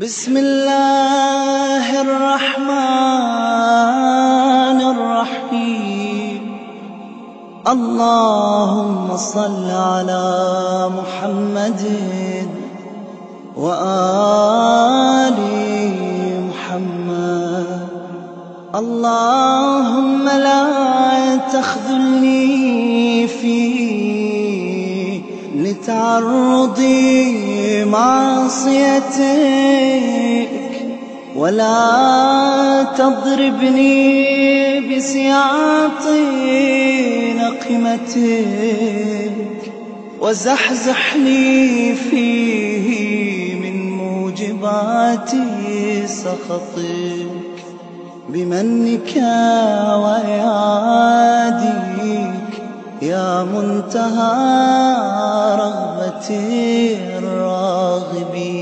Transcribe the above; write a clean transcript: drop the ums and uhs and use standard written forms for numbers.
بسم الله الرحمن الرحيم. اللهم صل على محمد وآل محمد. اللهم لا تخذلني فيه لتعرضي معصيتك، ولا تضربني بسياط نقمتك، وزحزحني فيه من موجبات سخطك، بمنك وإعادك يا منتهى رغبة الراغبين.